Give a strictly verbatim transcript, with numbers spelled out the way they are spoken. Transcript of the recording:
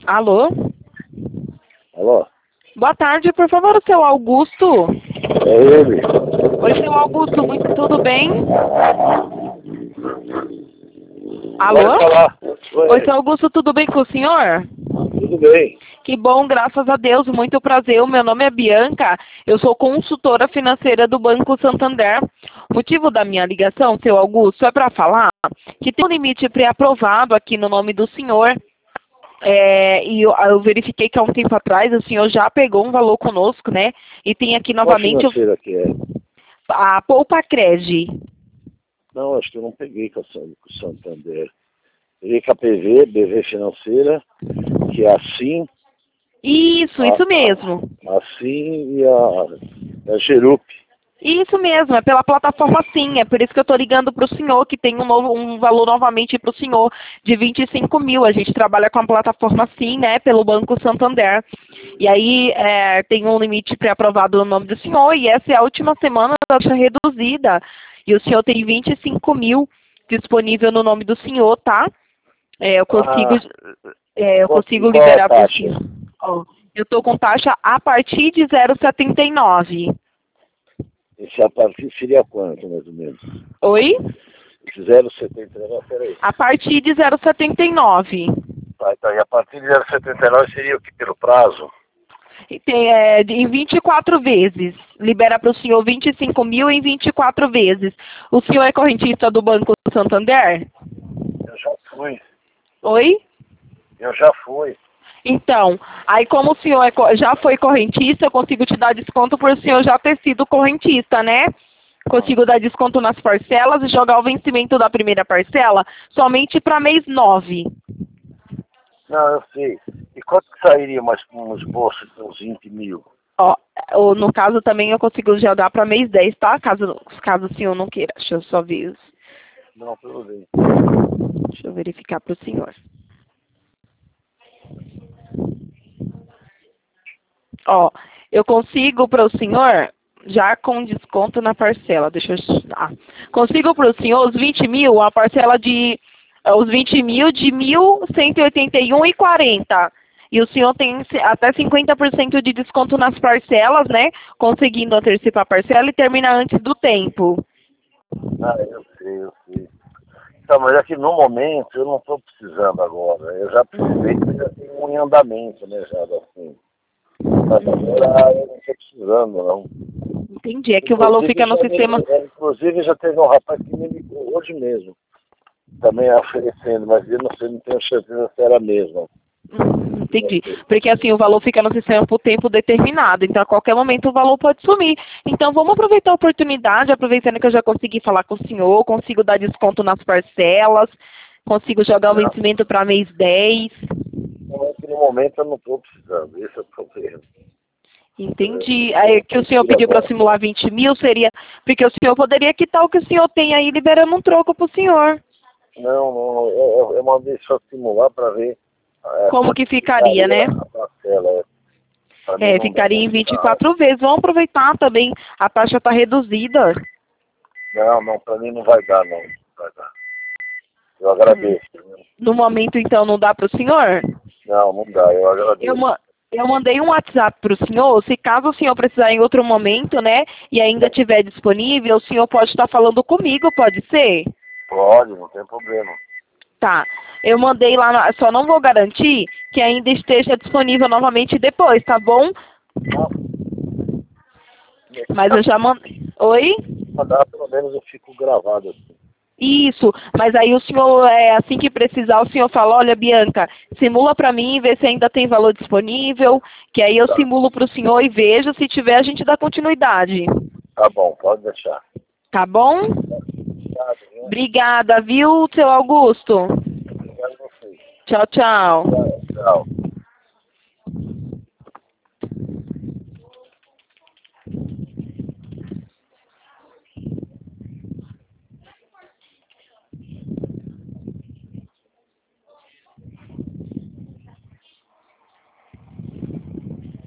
Alô? Alô? Boa tarde, por favor, o seu Augusto. É ele? Oi, seu Augusto, muito, tudo bem? Alô? Pode falar. Oi. Oi, seu Augusto, tudo bem com o senhor? Tudo bem. Que bom, graças a Deus, muito prazer. O meu nome é Bianca, eu sou consultora financeira do Banco Santander. O motivo da minha ligação, seu Augusto, é para falar que tem um limite pré-aprovado aqui no nome do senhor. É, e eu, eu verifiquei que há um tempo atrás o senhor já pegou um valor conosco, né? E tem aqui Qual novamente o- financeira que é? a Poupa Cred. Não, acho que eu não peguei com, a, San- com o Santander. Peguei com a P V, B V Financeira, que é assim, Isso, a, isso mesmo. a- assim e a, a Gerup. Isso mesmo, é pela plataforma Sim. É por isso que eu estou ligando para o senhor, que tem um, novo, um valor novamente para o senhor de vinte e cinco mil. A gente trabalha com a plataforma Sim, né, pelo Banco Santander. E aí é, tem um limite pré-aprovado no nome do senhor, e essa é a última semana da taxa reduzida. E o senhor tem vinte e cinco mil disponível no nome do senhor, tá? É, eu consigo, Ah, é, eu qual, consigo qual é a liberar para o taxa? senhor. Ó, eu estou com taxa a partir de zero vírgula setenta e nove. Esse a partir seria quanto, mais ou menos? Oi? Esse zero vírgula setenta e nove, peraí. A partir de zero vírgula setenta e nove. Tá, tá, e a partir de zero vírgula setenta e nove seria o que pelo prazo? E tem, é, de- em vinte e quatro vezes. Libera para o senhor vinte e cinco mil em vinte e quatro vezes. O senhor é correntista do Banco Santander? Eu já fui. Oi? Eu já fui. Então, aí como o senhor é co- já foi correntista, eu consigo te dar desconto por o senhor já ter sido correntista, né? Consigo dar desconto nas parcelas e jogar o vencimento da primeira parcela somente para mês nove. Não, eu sei. E quanto que sairia mais com uns bolsos de uns vinte mil? Ó, ou no caso também eu consigo já dar para mês dez, tá? Caso, caso o senhor não queira. Deixa eu só ver. Não, tudo bem. Deixa eu verificar para o senhor. Ó, eu consigo para o senhor, já com desconto na parcela, deixa eu... Ah, consigo para o senhor os vinte mil, a parcela de... eh, os vinte mil de mil cento e oitenta e um e quarenta. E o senhor tem se- até cinquenta por cento de desconto nas parcelas, né? Conseguindo antecipar a parcela e terminar antes do tempo. Ah, eu sei, eu sei. Então, mas é que no momento eu não estou precisando agora. Eu já precisei, porque já tem um em andamento, né, já assim. Mas agora eu não estou precisando, não. Entendi, é que o valor fica no já me- sistema... é, inclusive já teve um rapaz que me ligou hoje mesmo, também oferecendo, mas eu não sei, não tenho certeza se era mesmo. Hum, Entendi. Porque assim, o valor fica no sistema por tempo determinado. Então, a qualquer momento, o valor pode sumir. Então, vamos aproveitar a oportunidade, aproveitando que eu já consegui falar com o senhor, consigo dar desconto nas parcelas, consigo jogar o Não, vencimento para mês dez. não é que no momento eu não estou precisando, esse é o problema. Entendi. Aí, que o senhor pediu para simular vinte mil, seria... Porque o senhor poderia quitar o que o senhor tem aí, liberando um troco para o senhor. Não, não, eu, eu- eu mandei só simular para ver é, Como quanto que ficaria, né? a parcela. É. Para mim É, não dá ficaria em não vinte e dá. quatro vezes. Vamos aproveitar também. A taxa está reduzida. Não, não, para mim não vai dar, não. Não vai dar. Eu agradeço. Viu? No momento, então, não dá para o senhor? Não, não dá, eu Eu, agradeço. ma- eu mandei um WhatsApp para o senhor. Se caso o senhor precisar em outro momento, né, e ainda estiver disponível, o senhor pode estar falando comigo, pode ser? Pode, não tem problema. Tá. Eu mandei lá, na- só não vou garantir que ainda esteja disponível novamente depois, tá bom? Não, Mas eu já mandei. Oi? mandar, pelo menos eu fico gravado assim. Isso, mas aí o senhor, é, assim que precisar, o senhor fala, olha, Bianca, simula para mim, vê se ainda tem valor disponível, que aí eu Tá, simulo para o senhor e vejo, se tiver a gente dá continuidade. tá bom, pode deixar. Tá bom? Obrigado, viu? Obrigada, viu, seu Augusto? Obrigado a vocês. Tchau, tchau. Tchau, tchau.